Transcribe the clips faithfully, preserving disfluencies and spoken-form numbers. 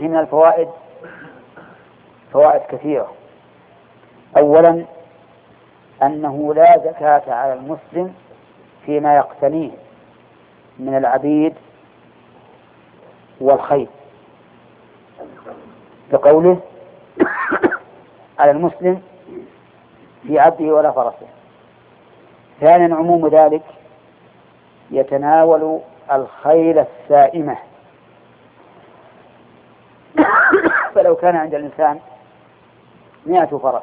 فيه من الفوائد فوائد كثيرة. أولا أنه لا زكاة على المسلم فيما يقتنيه من العبيد والخيل، بقوله على المسلم في عبده ولا فرسه. ثانيا عموم ذلك يتناول الخيل السائمة، فلو كان عند الإنسان مئة فرس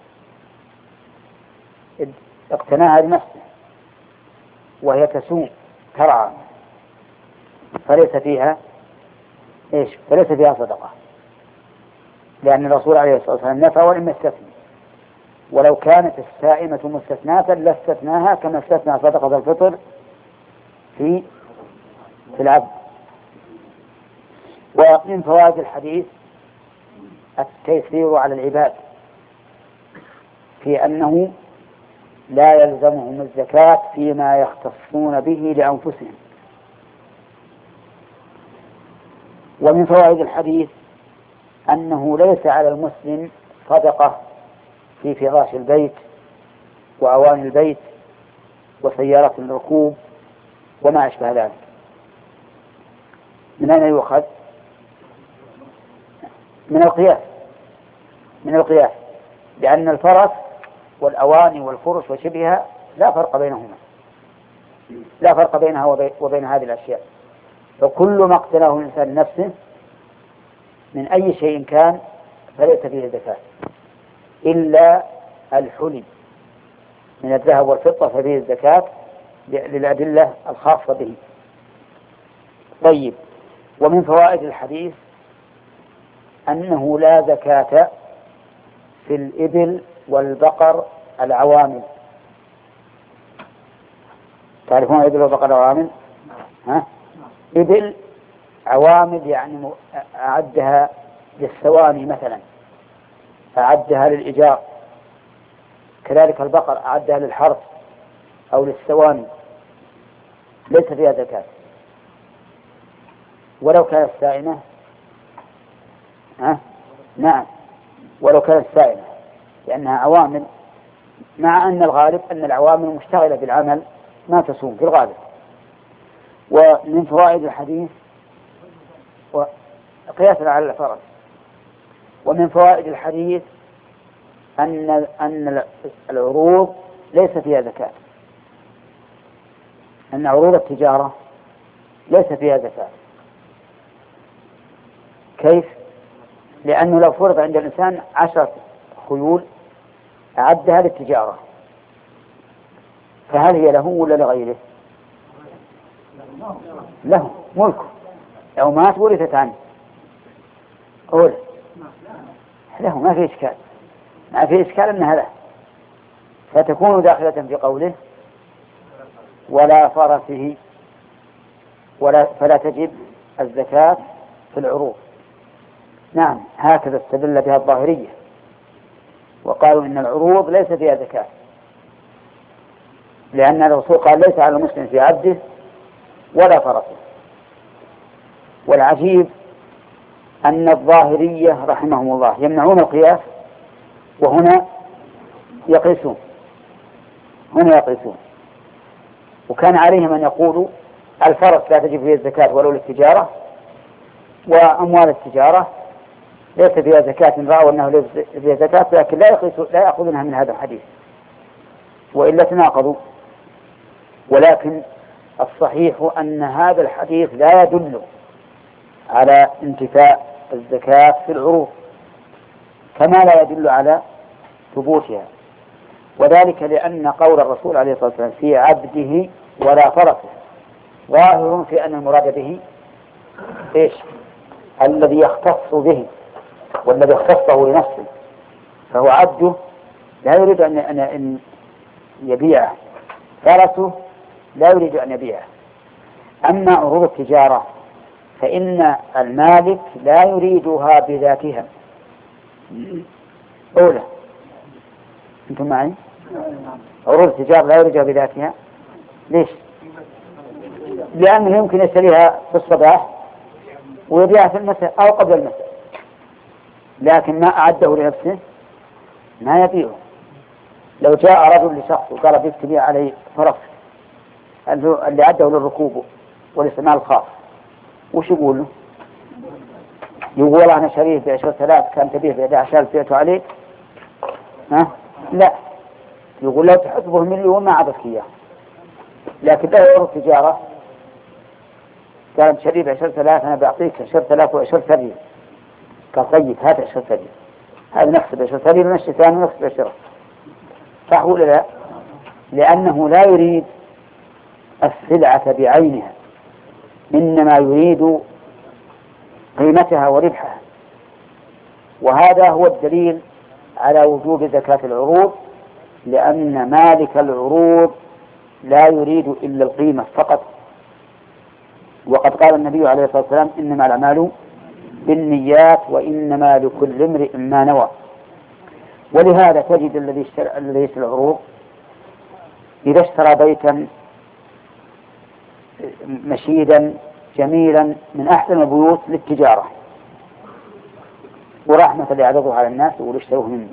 اقتناها لنفسه وهي تسوم ترعى فليس فيها إيش؟ فليس فيها صدقة، لأن الرسول عليه الصلاة والسلام نفى ولم يستثني، ولو كانت السائمة مستثناة لاستثناها كما استثنى صدقة الفطر في في العبد. ومن فوائد الحديث التيسير على العباد في أنه لا يلزمهم الزكاة فيما يختصون به لأنفسهم. ومن فوائد الحديث أنه ليس على المسلم صدقة في فراش البيت وأواني البيت وسيارة الركوب وما أشبه ذلك. من أين يؤخذ؟ من القياس من القياس لأن الفرس والأواني والفرش وشبهها لا فرق بينهما لا فرق بينها وبين, وبين هذه الأشياء، فكل ما اقتناه الإنسان نفسه من أي شيء كان فليس فيه زكاة إلا الحلي من الذهب والفضة ففيه الزكاة للأدلة الخاصة به. طيب، ومن فوائد الحديث أنه لا زكاة في الإبل والبقر العوامل. تعرفون الإبل والبقر العوامل؟ ها؟ إبل عوامل يعني أعدها للثواني مثلا، أعدها للإيجار، كذلك البقر أعدها للحرث أو للثواني، ليس فيها زكاة. ولو كانت سائمة ها؟ نعم، ولو كانت سائمة لأنها عوامل، مع أن الغالب أن العوامل مشتغلة بالعمل ما تصوم في الغالب. ومن فوائد الحديث قياسا على الفرس، ومن فوائد الحديث أن أن العروض ليس فيها زكاة، أن عروض التجارة ليس فيها زكاة. كيف؟ لأنه لو فرض عند الإنسان عشرة خيول أعدها للتجارة، فهل هي له ولا لغيره؟ له، ملكه، لو مات ورثت عنه أول له، ما في إشكال ما في إشكال أنها له، فتكون داخلة في قوله ولا فرسه ولا فلا تجب الزكاة في العروض. نعم، هكذا استدل بها الظاهرية وقالوا إن العروض ليس فيها زكاة، لأن الرسول قال ليس على المسلم في عبده ولا فرسه. والعجيب أن الظاهرية رحمهم الله يمنعون القياس وهنا يقيسون هنا يقيسون وكان عليهم أن يقولوا الفرس لا تجب فيه الزكاة ولو للتجارة، وأموال التجارة ليس فيها زكاة، رأوا أنه ليس فيها زكاة لكن لا يقيسوا لا يأخذونها من هذا الحديث، وإلا تناقضوا. ولكن الصحيح أن هذا الحديث لا يدل على انتفاء الزكاة في العروض كما لا يدل على ثبوتها، وذلك لأن قول الرسول عليه الصلاة والسلام في عبده ولا فرسه ظاهر في أن المراد به إيش؟ الذي يختص به والذي اختصه لنفسه، فهو عبده لا يريد أن يبيعه، فرسه لا يريد أن يبيعه. أما عروض التجارة فإن المالك لا يريدها بذاتها. أولى أنتم معي؟ عروض التجارة لا يريدها بذاتها. ليش؟ لأنه يمكن يشتريها في الصباح ويبيعها في المساء أو قبل المساء، لكن ما أعده لنفسه ما يبيعه. لو جاء رجل لشخص وقال بيك تبيع عليه فرس اللي أعده للركوب والاستعمال الخاص، وش يقول له؟ يقول أنا شريه بعشرة آلاف كان تبيه بإحدى عشر ألف بعته عليك؟ ها؟ لا، يقول لو تحسبه مليون ما عبثك إياه. لكن لا يعرض تجارة قال شريه بعشرة آلاف أنا بعطيك عشرة آلاف وعشرة ريال، قال طيب هات عشرة ريال، هذا نفس بعشرة ريال ونفس ثاني ونفس بعشرة، صح ولا لا؟ لأنه لا يريد السلعة بعينها، إنما يريد قيمتها وربحها. وهذا هو الدليل على وجوب زكاة العروض، لأن مالك العروض لا يريد إلا القيمة فقط. وقد قال النبي عليه الصلاة والسلام إنما الأعمال بالنيات وإنما لكل امرئ ما نوى. ولهذا تجد الذي اشترى الذي يشتري العروض إذا اشترى بيتا مشيدا جميلا من أحسن البيوت للتجارة ورحمة لعرضه على الناس يقول اشتروه مني،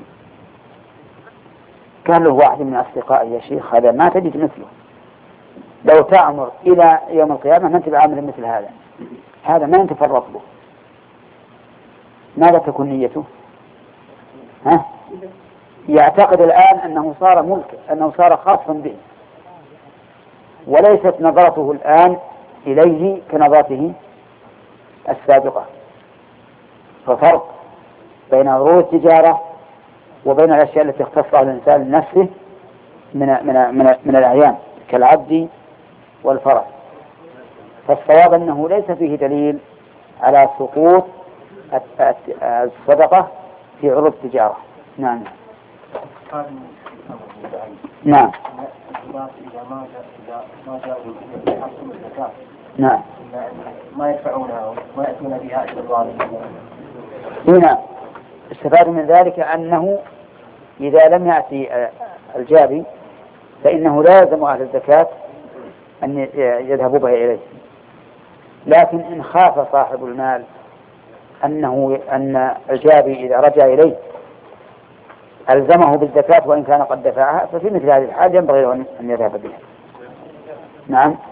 قال له واحد من أصدقائي يا شيخ هذا ما تجد مثله، لو تأمر إلى يوم القيامة ما أنت بعامل مثل هذا، هذا ما أنت فرط له، ماذا تكون نيته؟ ها؟ يعتقد الآن أنه صار ملك، أنه صار خاصا به، وليست نظرته الآن إليه كنظرته السابقة. ففرق بين عروض التجارة وبين الأشياء التي اختصها الإنسان لنفسه من من من, من الأعيان كالعبد والفرس. فالصواب أنه ليس فيه دليل على سقوط الصدقة في عروض التجارة. نعم نعم نعم ما يدفعونها وما يأتون بها إلى الظالمين. هنا استفاد من ذلك أنه إذا لم يأتي الجابي فإنه لا يلزم أهل الزكاة أن يذهبوا بها إليه، لكن إن خاف صاحب المال أنه أن الجابي إذا رجع إليه ألزمه بالزكاة وإن كان قد دفعها، ففي مثل هذه الحال ينبغي أن يذهب بها. نعم.